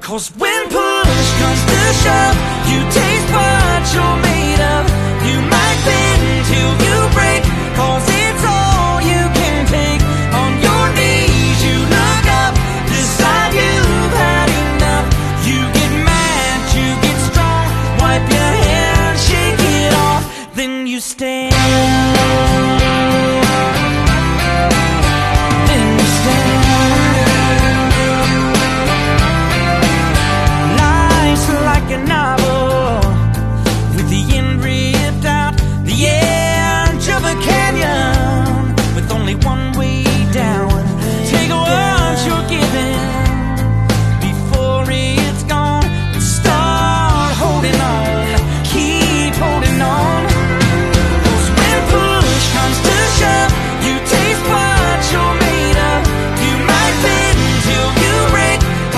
'Cause when push comes to shove, you taste what you're made of. You might bend till you break, 'cause it's all you can take. On your knees you look up, decide you've had enough. You get mad, you get strong, wipe your hair and shake it off. Then you stand